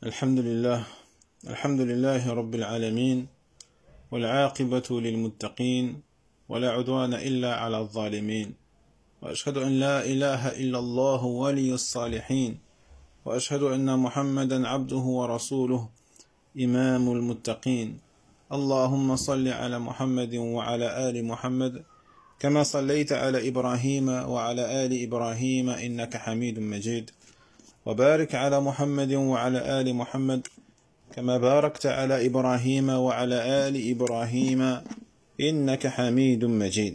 الحمد لله رب العالمين، والعاقبة للمتقين، ولا عدوان إلا على الظالمين، وأشهد أن لا إله إلا الله ولي الصالحين، وأشهد أن محمدا عبده ورسوله إمام المتقين. اللهم صل على محمد وعلى آل محمد كما صليت على إبراهيم وعلى آل إبراهيم إنك حميد مجيد، وبارك على محمد وعلى آل محمد كما باركت على إبراهيم وعلى آل إبراهيم إنك حميد مجيد.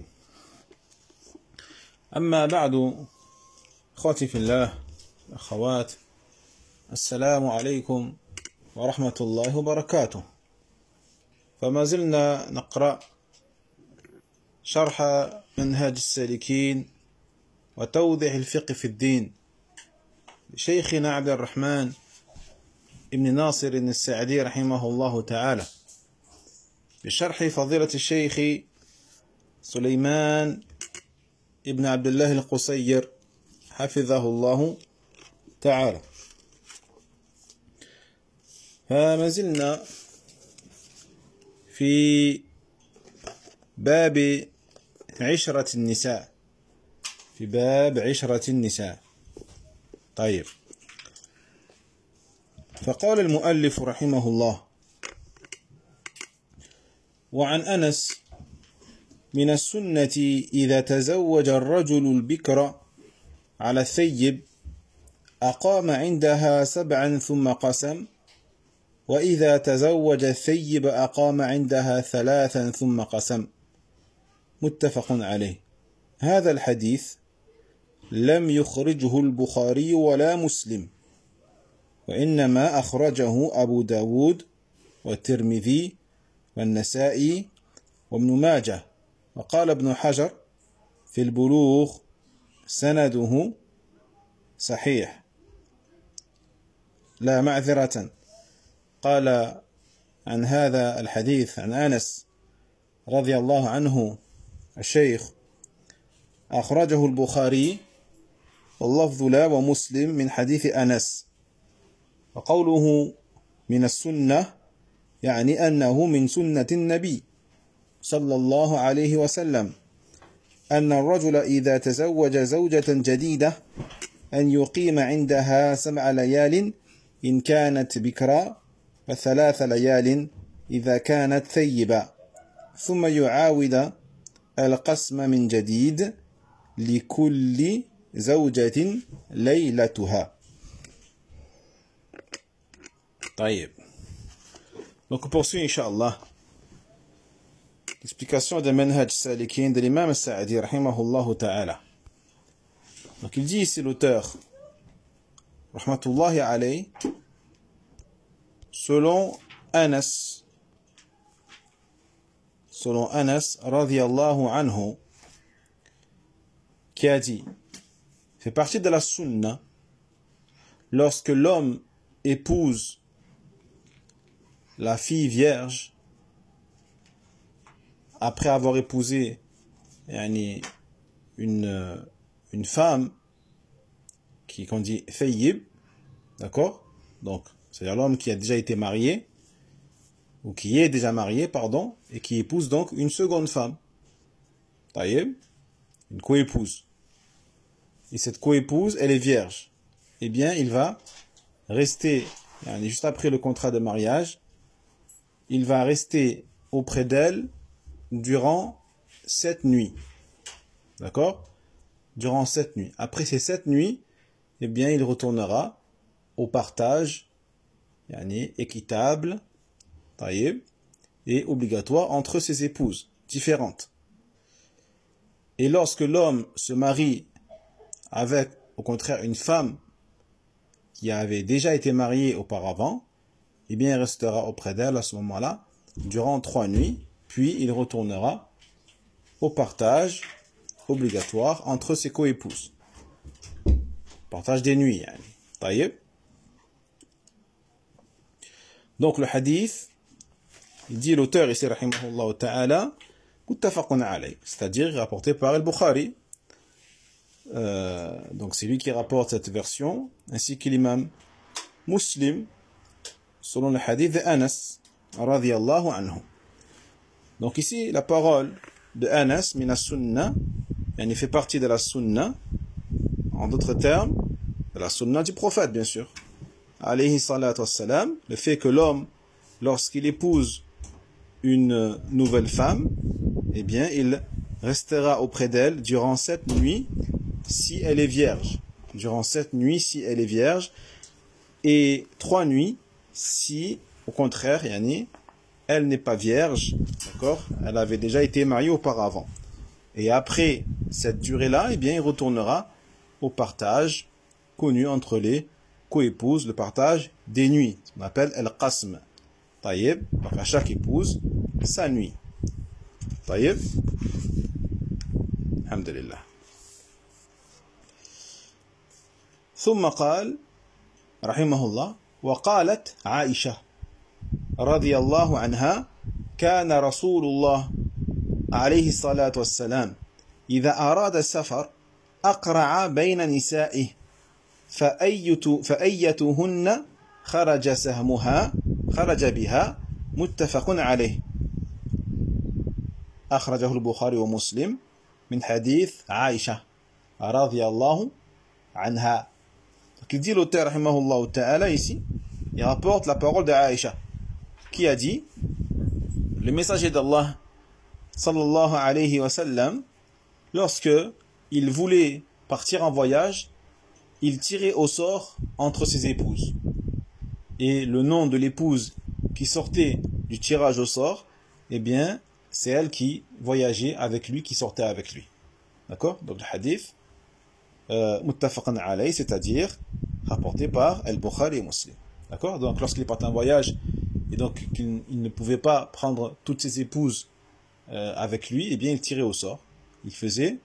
أما بعد، أخواتي في الله، أخوات، السلام عليكم ورحمة الله وبركاته. فما زلنا نقرأ شرح منهاج السالكين وتوضيح الفقه في الدين لشيخنا عبد الرحمن ابن ناصر السعدي رحمه الله تعالى، بشرح فضيلة الشيخ سليمان ابن عبد الله القصير حفظه الله تعالى. فما زلنا في باب عشرة النساء، طيب. فقال المؤلف رحمه الله: وعن أنس: من السنة إذا تزوج الرجل البكر على الثيب أقام عندها 7 ثم قسم، وإذا تزوج الثيب أقام عندها 3 ثم قسم. متفق عليه. هذا الحديث لم يخرجه البخاري ولا مسلم، وإنما أخرجه أبو داود والترمذي والنسائي وابن ماجه. وقال ابن حجر في البلوغ: سنده صحيح. لا، معذرة، قال عن هذا الحديث عن أنس رضي الله عنه الشيخ: أخرجه البخاري واللفظ لا ومسلم من حديث أنس. وقوله من السنة يعني أنه من سنة النبي صلى الله عليه وسلم أن الرجل إذا تزوج زوجة جديدة أن يقيم عندها 7 ليال إن كانت بكرا، و3 ليال إذا كانت ثيبا، ثم يعاود القسم من جديد لكل زوجة ليلتها. طيب. Donc on poursuit, Inch'Allah, l'explication de Manhaj Salikin de l'imam Sa'di, rahimahullah ta'ala. Donc il dit ici l'auteur, rahmatullahi alayhi, selon Anas, radiyallahu anhu, qui a dit: fait partie de la sunna, lorsque l'homme épouse la fille vierge après avoir épousé une femme qu'on dit thayyib, d'accord, donc c'est-à-dire l'homme qui a déjà été marié ou qui est déjà marié, pardon, et qui épouse donc une seconde femme, taïeb, une coépouse, et cette coépouse elle est vierge, eh bien il va rester juste après le contrat de mariage, il va rester auprès d'elle durant 7 nuits. D'accord? Durant 7 nuits. Après ces 7 nuits, eh bien, il retournera au partage, équitable, taïeb, et obligatoire entre ses épouses différentes. Et lorsque l'homme se marie avec, au contraire, une femme qui avait déjà été mariée auparavant, eh bien, il restera auprès d'elle à ce moment-là durant 3 nuits, puis il retournera au partage obligatoire entre ses coépouses. Partage des nuits, taïeb. Donc le hadith, il dit l'auteur ici, rahimahullah ta'ala, muttafaqun alayh, c'est-à-dire rapporté par al-Bukhari. Donc c'est lui qui rapporte cette version, ainsi que l'imam Muslim selon le hadith de Anas radiyallahu anhu. Donc ici, la parole de Anas min as-sunnah, elle fait partie de la sunna, en d'autres termes, de la sunna du prophète, bien sûr. Alayhi salatu wassalam, le fait que l'homme, lorsqu'il épouse une nouvelle femme, eh bien, il restera auprès d'elle durant 7 nuits si elle est vierge. Durant 7 nuits si elle est vierge, et 3 nuits si, au contraire, elle n'est pas vierge, d'accord? Elle avait déjà été mariée auparavant. Et après cette durée-là, eh bien, il retournera au partage connu entre les coépouses, le partage des nuits. On appelle al-qasm. Taïeb, donc à chaque épouse, sa nuit. Taïeb. Alhamdulillah. ثم قال رحمه الله وقالت عائشة رضي الله عنها كان رسول الله عليه الصلاة والسلام إذا أراد السفر أقرع بين نسائه فأيتهن خرج سهمها خرج بها متفق عليه أخرجه البخاري ومسلم من حديث عائشة رضي الله عنها. Donc il dit l'auteur rahimahullah ta'ala ici, il rapporte la parole de Aïcha qui a dit, le messager d'Allah sallallahu alayhi wa sallam, lorsque il voulait partir en voyage, il tirait au sort entre ses épouses. Et le nom de l'épouse qui sortait du tirage au sort, eh bien, c'est elle qui voyageait avec lui, qui sortait avec lui. D'accord? Donc le hadith, muttafaqan alayhi, c'est-à-dire rapporté par Al-Bukhari et Muslim. D'accord? Donc lorsqu'il partait en voyage, et donc qu'il ne pouvait pas prendre toutes ses épouses avec lui, eh bien il tirait au sort. Il faisait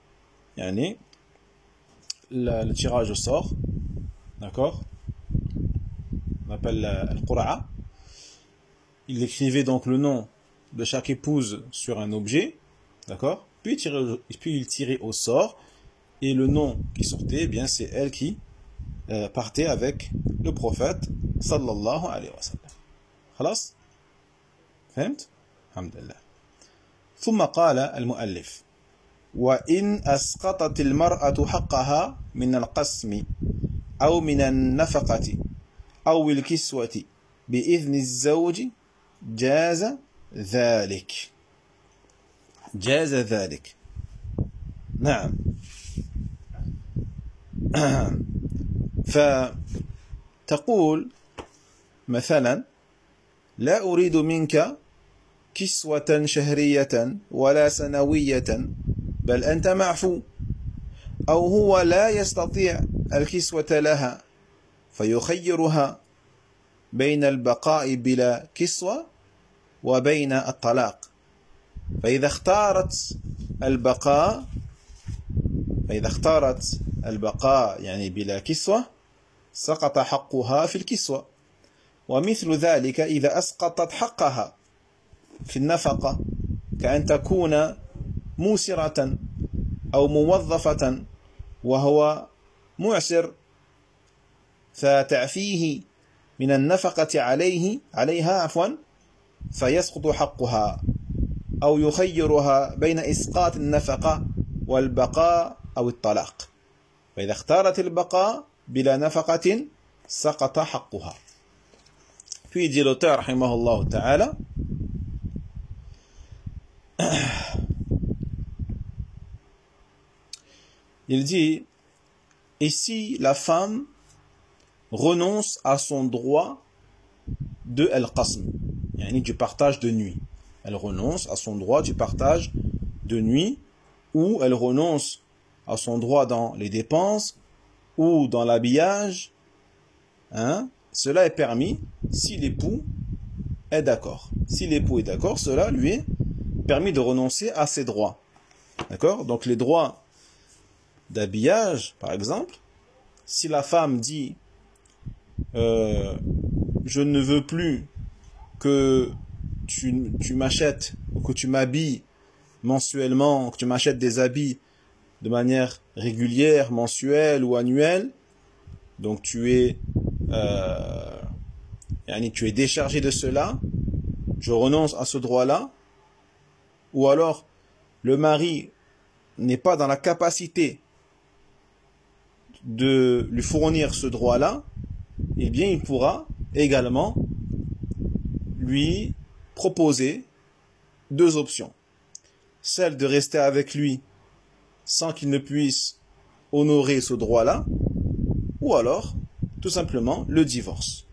le tirage au sort, d'accord? On appelle al-qura'a. Il écrivait donc le nom de chaque épouse sur un objet, d'accord? Puis il tirait au sort, et le nom qui sortait, eh bien c'est elle qui partait avec le prophète sallallahu alayhi wa sallam. خلاص؟ فهمت؟ الحمد لله. ثم قال المؤلف وإن أسقطت المرأة حقها من القسم أو من النفقة أو الكسوة بإذن الزوج جاز ذلك. جاز ذلك. نعم. فتقول مثلا لا أريد منك كسوة شهرية ولا سنوية بل أنت معفو، أو هو لا يستطيع الكسوة لها فيخيرها بين البقاء بلا كسوة وبين الطلاق، فإذا اختارت البقاء يعني بلا كسوة سقط حقها في الكسوة. ومثل ذلك إذا أسقطت حقها في النفقة كأن تكون موسرة أو موظفة وهو معسر فتعفيه من النفقة عليها فيسقط حقها، أو يخيرها بين إسقاط النفقة والبقاء أو الطلاق، فإذا اختارت البقاء بلا نفقة سقط حقها. Puis dit l'auteur rahimahullah ta'ala, il dit, et si la femme renonce à son droit de al-qasm, du partage de nuit, elle renonce à son droit du partage de nuit, ou elle renonce à son droit dans les dépenses ou dans l'habillage, cela est permis si l'époux est d'accord. Si l'époux est d'accord, cela lui est permis de renoncer à ses droits. D'accord? Donc les droits d'habillage, par exemple, si la femme dit je ne veux plus que tu m'achètes, que tu m'habilles mensuellement, que tu m'achètes des habits de manière régulière, mensuelle ou annuelle, donc tu es tu es déchargé de cela, je renonce à ce droit-là, ou alors le mari n'est pas dans la capacité de lui fournir ce droit-là, eh bien il pourra également lui proposer deux options. Celle de rester avec lui sans qu'il ne puisse honorer ce droit-là, ou alors tout simplement le divorce.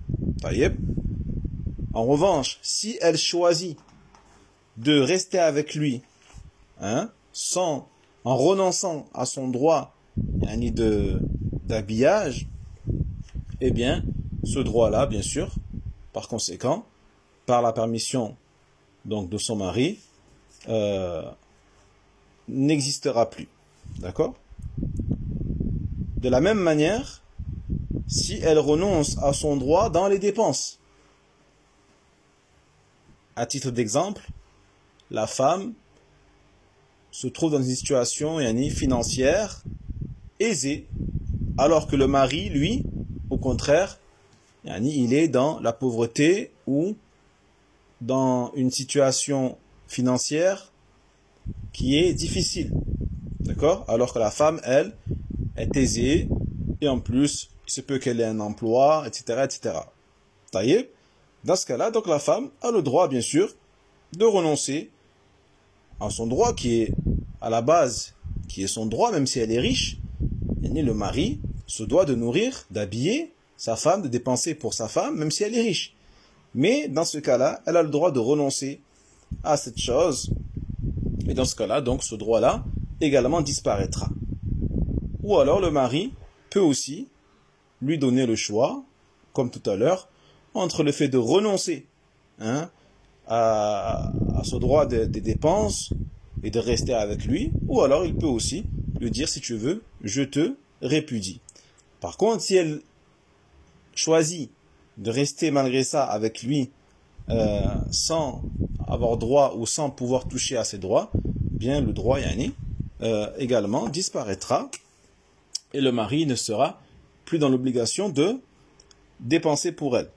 En revanche, si elle choisit de rester avec lui, en renonçant à son droit d'habillage, eh bien, ce droit-là, bien sûr, par conséquent, par la permission donc de son mari, n'existera plus. D'accord? De la même manière, si elle renonce à son droit dans les dépenses. À titre d'exemple, la femme se trouve dans une situation financière aisée, alors que le mari, lui, au contraire, il est dans la pauvreté ou dans une situation financière qui est difficile. D'accord? Alors que la femme, elle, est aisée et en plus, il se peut qu'elle ait un emploi, etc., etc. Dans ce cas-là, donc la femme a le droit, bien sûr, de renoncer à son droit qui est à la base, qui est son droit, même si elle est riche. Le mari se doit de nourrir, d'habiller sa femme, de dépenser pour sa femme, même si elle est riche. Mais dans ce cas-là, elle a le droit de renoncer à cette chose. Et dans ce cas-là, donc, ce droit-là également disparaîtra. Ou alors le mari peut aussi lui donner le choix, comme tout à l'heure, entre le fait de renoncer à ce droit des dépenses et de rester avec lui, ou alors il peut aussi lui dire, si tu veux, je te répudie. Par contre, si elle choisit de rester malgré ça avec lui sans avoir droit ou sans pouvoir toucher à ses droits, bien le droit également disparaîtra et le mari ne sera plus dans l'obligation de dépenser pour elle.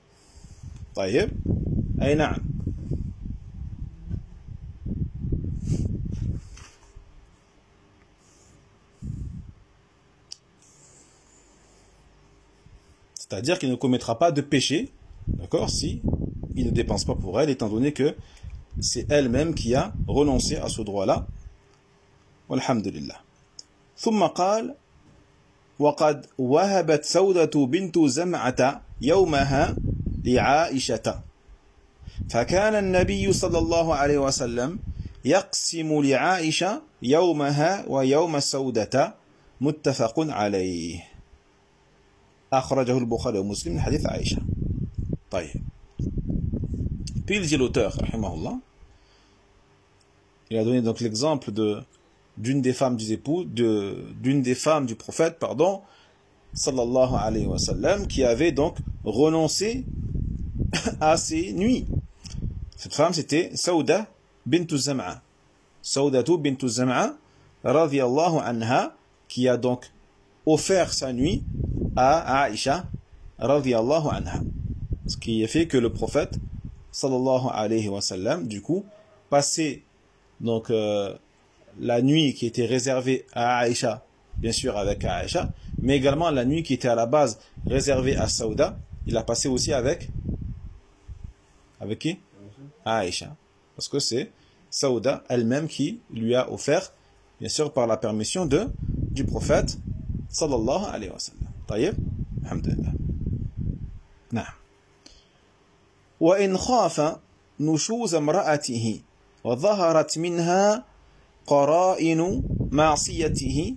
C'est-à-dire qu'il ne commettra pas de péché, d'accord, si il ne dépense pas pour elle, étant donné que c'est elle-même qui a renoncé à ce droit-là. Walhamdulillah. ثم قال وقد وهبت سودة بنت زمعة يومها لعائشة فكان النبي صلى الله عليه وسلم يقسم لعائشة يومها ويوم سودة متفق عليه أخرجه البخاري ومسلم من حديث عائشة. Puis il dit l'auteur, rahimahullah, il a donné donc l'exemple d'une des femmes du prophète, sallallahu alayhi wa sallam, qui avait donc renoncé à ses nuits. Cette femme, c'était Sauda bint Zam'a. Saudatu bint Zam'a, radiyallahu anha, qui a donc offert sa nuit à Aïcha, radiyallahu anha. Ce qui a fait que le prophète, sallallahu alayhi wa sallam, du coup, passait donc la nuit qui était réservée à Aïcha, bien sûr avec Aïcha, mais également la nuit qui était à la base réservée à Sauda, il a passé aussi avec qui? Aïcha. Parce que c'est Sauda elle-même qui lui a offert, bien sûr par la permission du prophète, sallallahu alayhi wa sallam. طيب الحمد لله. نعم. وإن خاف نشوز امرأته وظهرت منها قرائن معصيته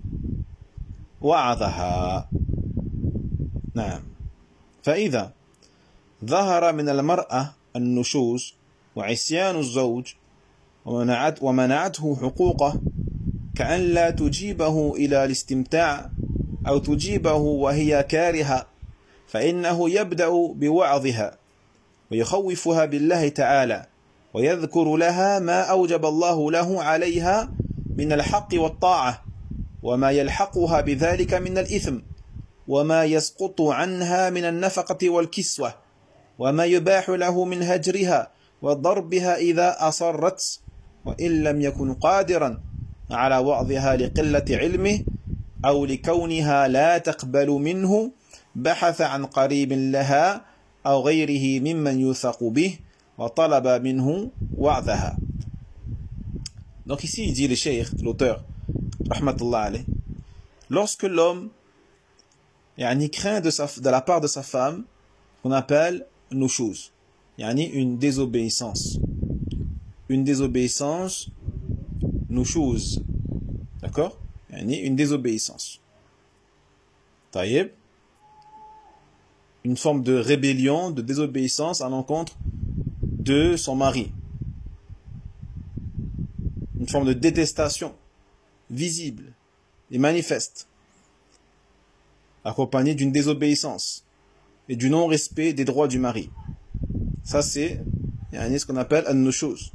وعظها. نعم. فإذا ظهر من المرأة النشوز وعصيان الزوج ومنعته حقوقه كأن لا تجيبه إلى الاستمتاع أو تجيبه وهي كارهة فإنه يبدأ بوعظها ويخوفها بالله تعالى ويذكر لها ما أوجب الله له عليها من الحق والطاعة وما يلحقها بذلك من الإثم وما يسقط عنها من النفقة والكسوة وما يباح له من هجرها وضربها إذا أصرت وإن لم يكن قادرا على وعظها لقلة علمه أو لكونها لا تقبل منه بحث عن قريب لها أو غيره ممن يوثق به وطلب منه وعظها. Donc ici il dit le cheikh, l'auteur, rahmatullah alayh, lorsque l'homme craint de la part de sa femme qu'on appelle nushuz, une désobéissance. Une désobéissance nushuz. D'accord? Une désobéissance. Taïeb. Une forme de rébellion, de désobéissance à l'encontre de son mari. Une forme de détestation visible et manifeste, accompagnée d'une désobéissance et du non-respect des droits du mari. Ça c'est ce qu'on appelle an-nushuz.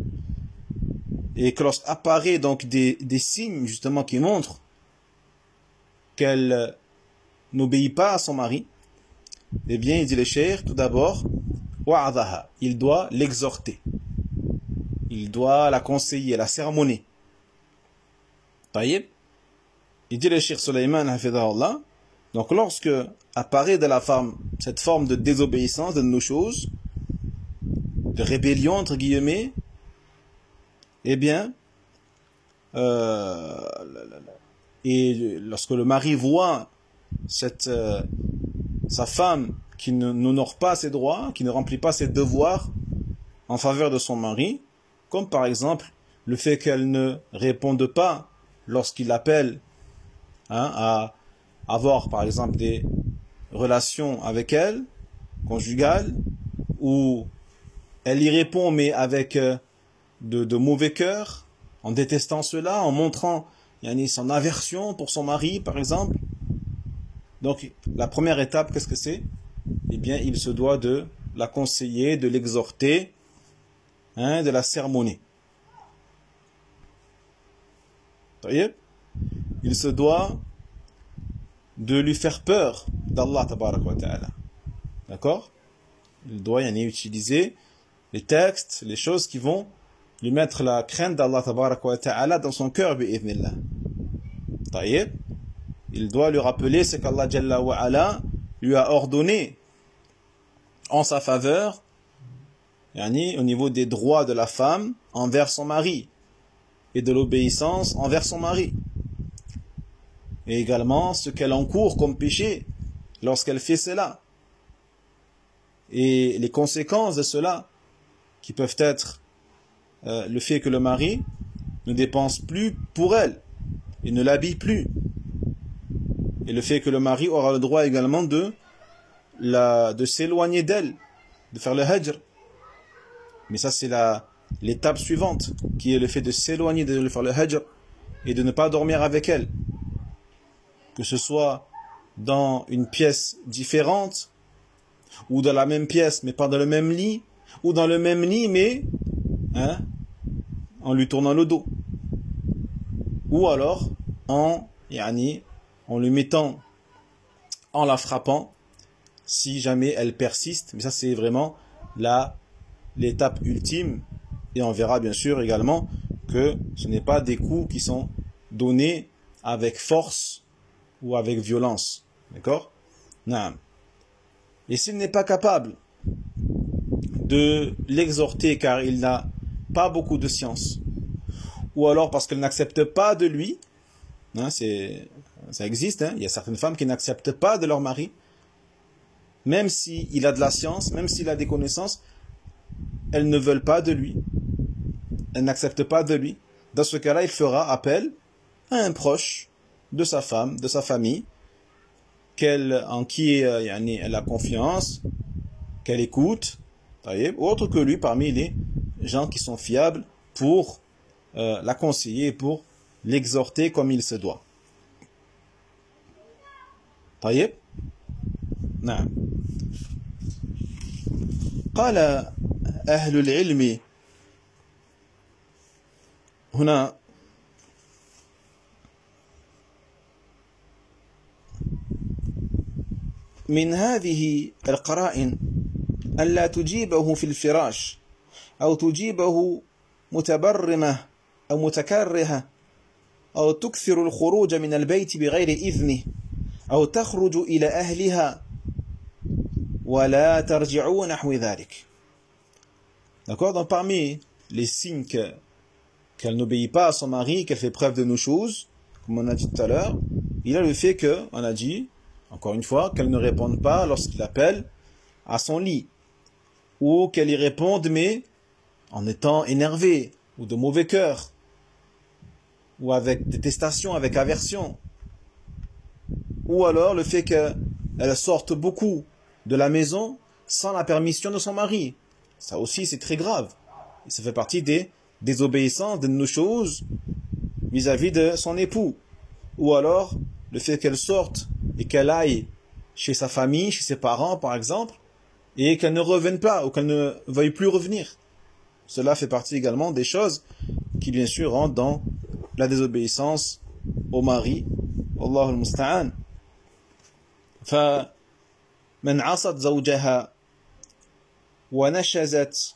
Et que lorsqu'apparaît donc des signes justement qui montrent qu'elle n'obéit pas à son mari, eh bien il dit le cheikh, tout d'abord wa'adhaha, il doit l'exhorter, il doit la conseiller, la sermonner. Taïeb, il dit le cheikh Sulayman hafidhahullah, donc lorsque apparaît de la femme cette forme de désobéissance, de nushuz, de rébellion entre guillemets, eh bien et lorsque le mari voit sa femme qui n'honore pas ses droits, qui ne remplit pas ses devoirs en faveur de son mari, comme par exemple le fait qu'elle ne réponde pas lorsqu'il l'appelle à avoir par exemple des relations avec elle, conjugales, ou elle y répond mais avec de mauvais cœur, en détestant cela, en montrant son aversion pour son mari par exemple. Donc la première étape, qu'est-ce que c'est? Eh bien il se doit de la conseiller, de l'exhorter, de la sermonner. Il se doit de lui faire peur d'Allah tabaraka wa ta'ala. D'accord? Il doit utiliser les textes, les choses qui vont lui mettre la crainte d'Allah tabaraka wa ta'ala dans son cœur bi'idhnillah. Taïeb. Il doit lui rappeler ce qu'Allah jalla wa ala lui a ordonné en sa faveur, au niveau des droits de la femme envers son mari et de l'obéissance envers son mari. Et également ce qu'elle encourt comme péché lorsqu'elle fait cela. Et les conséquences de cela, qui peuvent être le fait que le mari ne dépense plus pour elle et ne l'habille plus. Et le fait que le mari aura le droit également de s'éloigner d'elle, de faire le hajr. Mais ça c'est l'étape suivante, qui est le fait de s'éloigner, de faire le hajr et de ne pas dormir avec elle. Que ce soit dans une pièce différente, ou dans la même pièce mais pas dans le même lit, ou dans le même lit mais en lui tournant le dos, ou alors en lui mettant, en la frappant si jamais elle persiste. Mais ça c'est vraiment l'étape ultime, et on verra bien sûr également que ce n'est pas des coups qui sont donnés avec force ou avec violence. D'accord? Naam. Et s'il n'est pas capable de l'exhorter car il n'a pas beaucoup de science, ou alors parce qu'elle n'accepte pas de lui, ça existe, il y a certaines femmes qui n'acceptent pas de leur mari, même s'il a de la science, même s'il a des connaissances, elles ne veulent pas de lui, elles n'acceptent pas de lui. Dans ce cas-là, il fera appel à un proche de sa femme, de sa famille, en qui elle a confiance, qu'elle écoute, autre que lui parmi les gens qui sont fiables pour la conseiller, pour l'exhorter comme il se doit. طيب نعم. قال أهل العلم هنا من هذه القرائن ألا تجيبه في الفراش أو تجيبه متبرمة أو متكرهة أو تكثر الخروج من البيت بغير إذنه أو تخرج إلى أهلها ولا ترجعوا نحو ذلك. D'accord? Donc parmi les signes qu'elle n'obéit pas à son mari, qu'elle fait preuve de nos choses, comme on a dit tout à l'heure, il y a le fait que, on a dit, encore une fois, qu'elle ne réponde pas lorsqu'il appelle à son lit, ou qu'elle y réponde mais en étant énervée, ou de mauvais cœur, ou avec détestation, avec aversion, ou alors le fait qu'elle sorte beaucoup de la maison sans la permission de son mari. Ça aussi c'est très grave. Et ça fait partie des désobéissances, de nos choses vis-à-vis de son époux. Ou alors le fait qu'elle sorte et qu'elle aille chez sa famille, chez ses parents par exemple, et qu'elle ne revienne pas ou qu'elle ne veuille plus revenir. Cela fait partie également des choses qui bien sûr rentrent dans la désobéissance au mari. Wallahu al-musta'an. فمن عصت زوجها ونشزت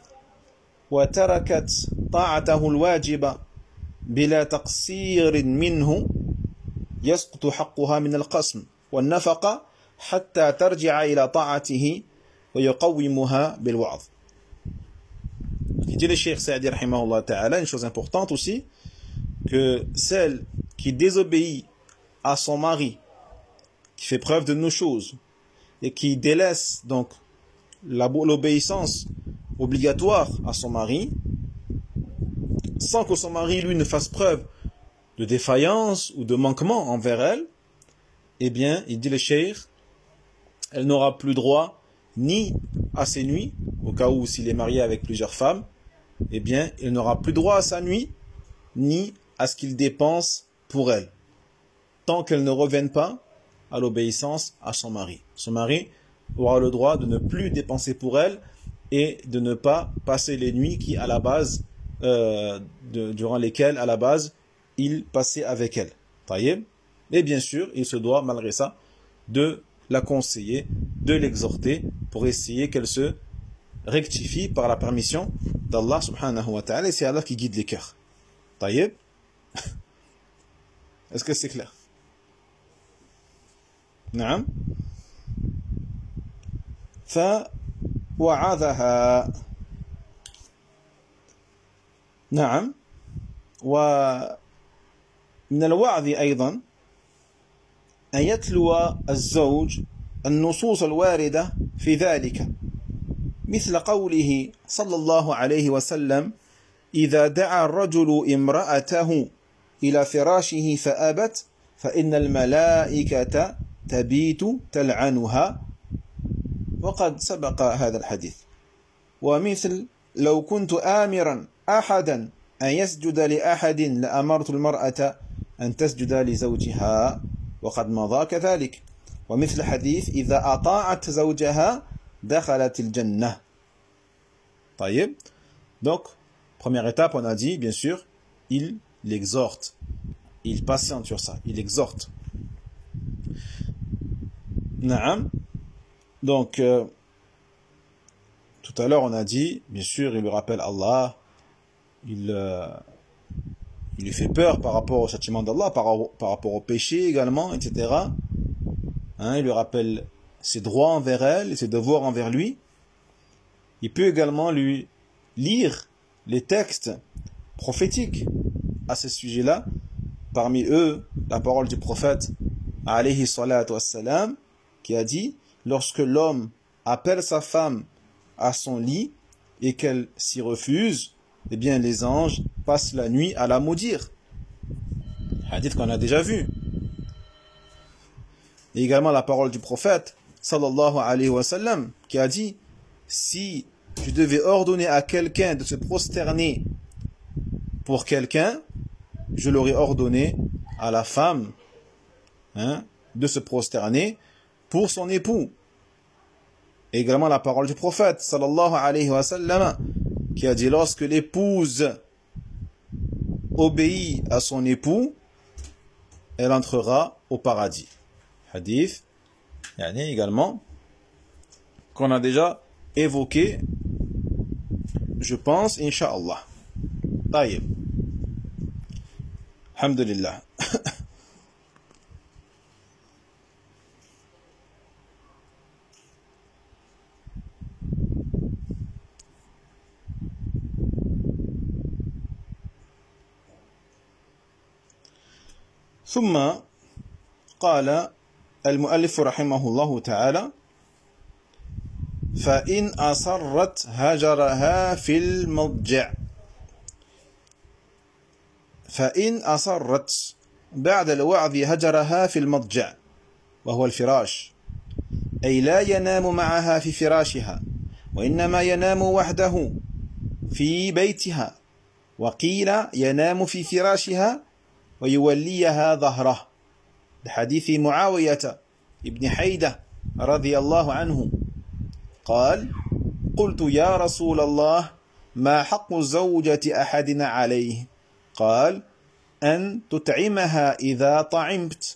وتركت طاعته الواجبة بلا تقصير منه يسقط حقها من القسم والنفقة حتى ترجع إلى طاعته ويقومها بالوعظ. Il dit le Cheikh Saadi rahimahullah ta'ala une chose importante aussi, que celle qui désobéit à son mari, qui fait preuve de nos choses et qui délaisse donc l'obéissance obligatoire à son mari, sans que son mari lui ne fasse preuve de défaillance ou de manquement envers elle, eh bien, il dit le Cheikh, elle n'aura plus droit ni à ses nuits, au cas où s'il est marié avec plusieurs femmes, eh bien, il n'aura plus droit à sa nuit, ni à ce qu'il dépense pour elle, tant qu'elle ne revienne pas à l'obéissance à son mari. Son mari aura le droit de ne plus dépenser pour elle et de ne pas passer les nuits qui, à la base, durant lesquelles, à la base, il passait avec elle. Taïeb. Et bien sûr, il se doit, malgré ça, de la conseiller, de l'exhorter pour essayer qu'elle se rectifie par la permission d'Allah subhanahu wa ta'ala. Et c'est Allah qui guide les cœurs. Taïeb. Est-ce que c'est clair? نعم. فوعظها. نعم. ومن الوعظ أيضا أن يتلو الزوج النصوص الواردة في ذلك، مثل قوله صلى الله عليه وسلم: إذا دعا الرجل امرأته إلى فراشه فأبت فإن الملائكة تبيت تلعنها، وقد سبق هذا الحديث. ومثل: لو كنت آمرا أحدا أن يسجد لأحد لأمرت المرأة أن تسجد لزوجها، وقد مضى كذلك. ومثل حديث: إذا أطاعت زوجها دخلت الجنة. طيب. Donc, première étape, on a dit, bien sûr, il l'exhorte. Il patiente sur ça. Il exhorte. Naam. Donc, tout à l'heure, on a dit, bien sûr, il lui rappelle Allah, il lui fait peur par rapport au châtiment d'Allah, par rapport au péché également, etc. Hein, il lui rappelle ses droits envers elle et ses devoirs envers lui. Il peut également lui lire les textes prophétiques à ce sujet-là, parmi eux la parole du prophète alayhi salatu wassalam, qui a dit: lorsque l'homme appelle sa femme à son lit et qu'elle s'y refuse, eh bien les anges passent la nuit à la maudire. Hadith qu'on a déjà vu. Et également la parole du prophète sallallahu alayhi wa sallam, qui a dit: si je devais ordonner à quelqu'un de se prosterner pour quelqu'un, je l'aurais ordonné à la femme, hein, de se prosterner pour son époux. Et également la parole du prophète sallallahu alayhi wa sallam, qui a dit: lorsque l'épouse obéit à son époux, elle entrera au paradis. Hadith, également, qu'on a déjà évoqué, je pense, Inch'Allah. Taïb. Alhamdulillah. ثم قال المؤلف رحمه الله تعالى فإن أصرت هجرها في المضجع فإن أصرت بعد الوعظ هجرها في المضجع وهو الفراش أي لا ينام معها في فراشها وإنما ينام وحده في بيتها وقيل ينام في فراشها ويوليها ظهره بحديث معاوية ابن حيدة رضي الله عنه قال قلت يا رسول الله ما حق زوجة أحدنا عليه قال أن تطعمها إذا طعمت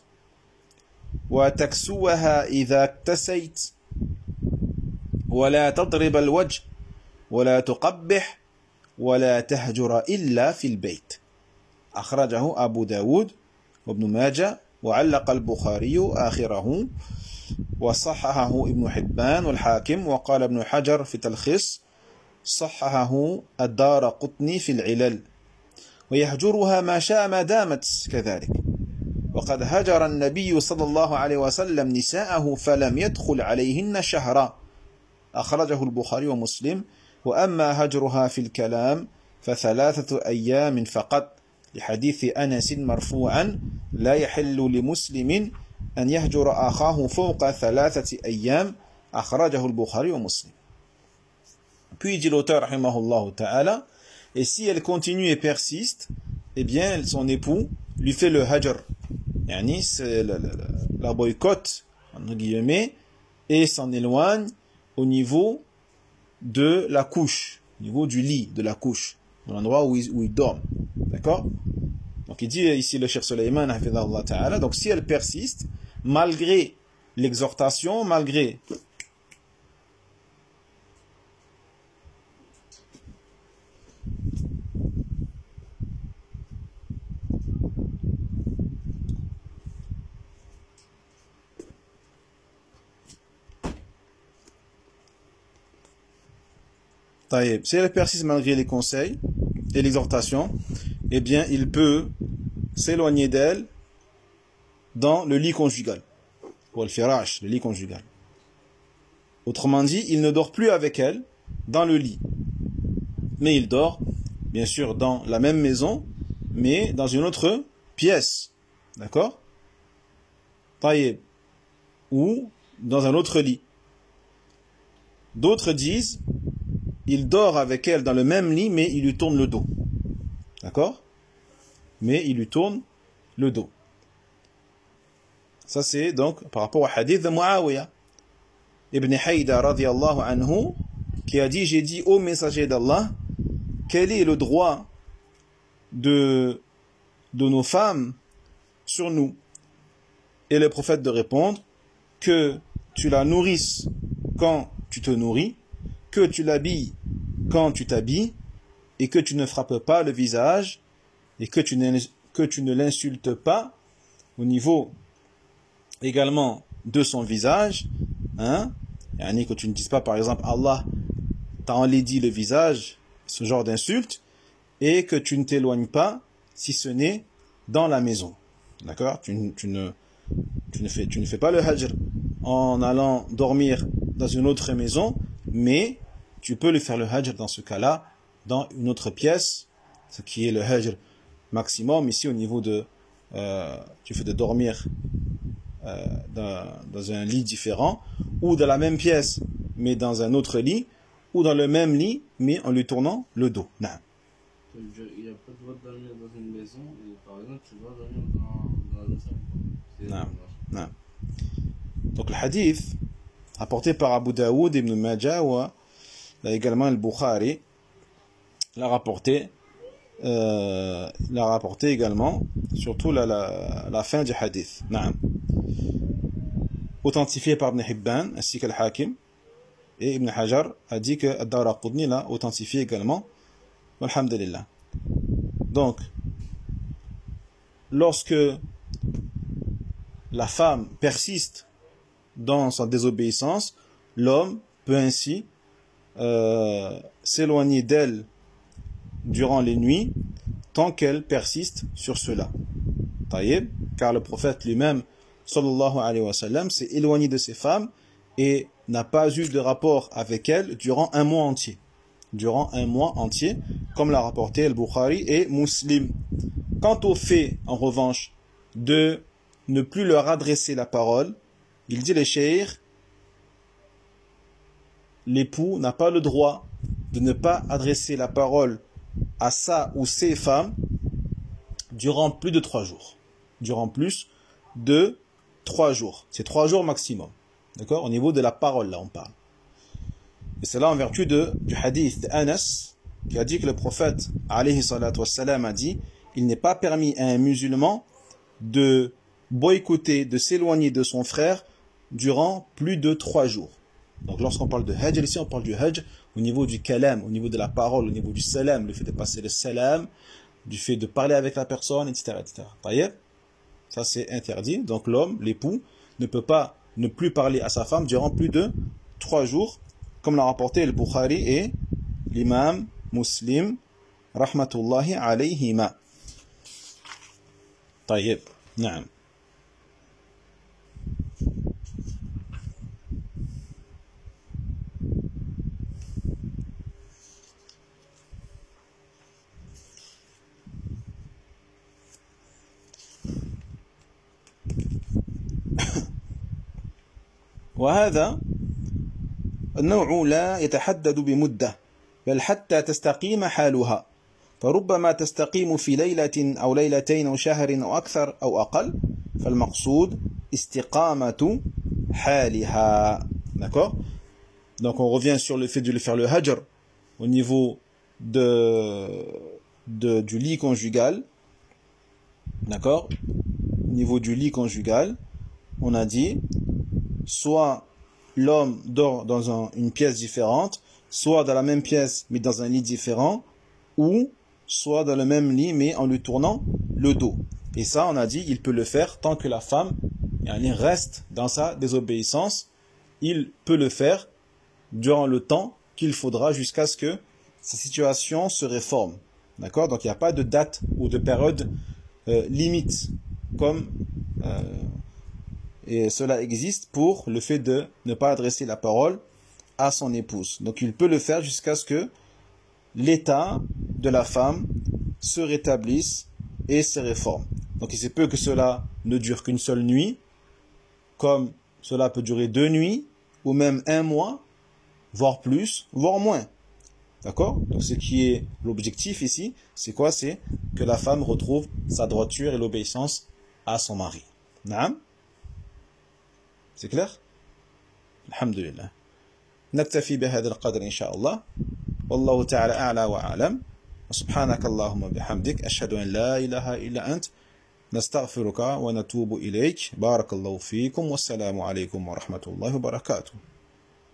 وتكسوها إذا اكتسيت ولا تضرب الوجه ولا تقبح ولا تهجر إلا في البيت أخرجه أبو داود وابن ماجه وعلق البخاري آخره وصححه ابن حبان والحاكم وقال ابن حجر في تلخيص صححه الدارقطني في العلل ويهجرها ما شاء ما دامت كذلك وقد هجر النبي صلى الله عليه وسلم نساءه فلم يدخل عليهن شهرا أخرجه البخاري ومسلم وأما هجرها في الكلام فثلاثة أيام فقط لحديث أنس مرفوعا لا يحل لمسلم أن يهجر أخاه فوق 3 أيام أخرجه البخاري ومسلم. Puis dit l'auteur rahimahullah ta'ala, et si elle continue et persiste, eh bien son époux lui fait le hajr, yani c'est la boycotte entre guillemets, et s'en éloigne au niveau de la couche, au niveau du lit de la couche, dans l'endroit où il dort. D'accord? Donc il dit ici le Cheikh Sulayman hafidhahullah ta'ala, donc si elle persiste, malgré l'exhortation, malgré si elle persiste malgré les conseils et l'exhortation, eh bien il peut s'éloigner d'elle dans le lit conjugal, ou le firash, le lit conjugal. Autrement dit, il ne dort plus avec elle dans le lit, mais il dort, bien sûr, dans la même maison, mais dans une autre pièce, d'accord? Taïeb, ou dans un autre lit. D'autres disent, il dort avec elle dans le même lit, mais il lui tourne le dos. D'accord? Mais il lui tourne le dos. Ça c'est donc par rapport au hadith de Muawiyah ibn Hayda radiyallahu anhu qui a dit, j'ai dit au messager d'Allah, quel est le droit de nos femmes sur nous? Et le prophète de répondre que tu la nourrisses quand tu te nourris, que tu l'habilles quand tu t'habilles, et que tu ne frappes pas le visage, et que tu ne l'insultes pas au niveau également de son visage, hein, yani que tu ne dises pas par exemple Allah t'a enlaidi le visage, ce genre d'insulte, et que tu ne t'éloignes pas si ce n'est dans la maison. D'accord? Tu ne fais pas le hajr en allant dormir dans une autre maison, mais tu peux le faire le hajr dans ce cas-là, dans une autre pièce, ce qui est le hajr maximum ici au niveau de tu fais de dormir dans un lit différent, ou dans la même pièce mais dans un autre lit, ou dans le même lit mais en lui tournant le dos. Non. Il n'y a pas le droit de dormir dans une maison et par exemple tu dois dormir dans la salle. Non. Donc le hadith rapporté par Abu Daoud, Ibn Majah, là également le Bukhari l'a rapporté également, surtout la fin du hadith. Naam. Authentifié par Ibn Hibban ainsi que le Hakim. Et Ibn Hajar a dit que Ad-Daraqutni l'a authentifié également. Alhamdulillah. Donc, lorsque la femme persiste dans sa désobéissance, l'homme peut ainsi s'éloigner d'elle durant les nuits tant qu'elle persiste sur cela. Taïeb, car le prophète lui-même, sallallahu alayhi wa sallam, s'est éloigné de ses femmes et n'a pas eu de rapport avec elles durant un mois entier. Durant un mois entier, comme l'a rapporté Al-Bukhari et Muslim. Quant au fait, en revanche, de ne plus leur adresser la parole, il dit les cheikh, l'époux n'a pas le droit de ne pas adresser la parole à sa ou ses femmes durant plus de 3 jours. Durant plus de 3 jours. C'est 3 jours maximum. D'accord? Au niveau de la parole, là, on parle. Et c'est là en vertu du hadith d'Anas, qui a dit que le prophète, alayhi salatu wassalam, a dit, il n'est pas permis à un musulman de boycotter, de s'éloigner de son frère durant plus de 3 jours. Donc lorsqu'on parle de hajj, ici on parle du hajj au niveau du kalam, au niveau de la parole, au niveau du salam, le fait de passer le salam, du fait de parler avec la personne, etc. etc. Ça c'est interdit. Donc l'homme, l'époux, ne peut pas ne plus parler à sa femme durant plus de 3 jours, comme l'a rapporté le Bukhari et l'imam Muslim, rahmatullahi alayhima. طيب نعم. وهذا النوع لا يتحدد بمدة بل حتى تستقيم حالها فربما تستقيم في ليلة أو ليلتين أو شهر أو أكثر أو أقل فالمقصود استقامة حالها. D'accord? Donc on revient sur le fait de faire le hajr au niveau du lit conjugal. D'accord? Au niveau du lit conjugal, on a dit soit l'homme dort dans une pièce différente, soit dans la même pièce mais dans un lit différent, ou soit dans le même lit mais en lui tournant le dos. Et ça, on a dit, il peut le faire tant que la femme reste dans sa désobéissance. Il peut le faire durant le temps qu'il faudra jusqu'à ce que sa situation se réforme. D'accord? Donc il n'y a pas de date ou de période limite comme et cela existe pour le fait de ne pas adresser la parole à son épouse. Donc il peut le faire jusqu'à ce que l'état de la femme se rétablisse et se réforme. Donc il se peut que cela ne dure qu'une seule nuit, comme cela peut durer 2 nuits, ou même 1 mois, voire plus, voire moins. D'accord? Donc ce qui est l'objectif ici, c'est quoi? C'est que la femme retrouve sa droiture et l'obéissance à son mari. Naam? C'est clair? Alhamdulillah. نكتفي بهذا القدر إن شاء الله والله تعالى أعلى وأعلم وسبحانك اللهم بحمدك أشهد أن لا إله إلا أنت نستغفرك ونتوب إليك بارك الله فيكم والسلام عليكم ورحمة الله وبركاته.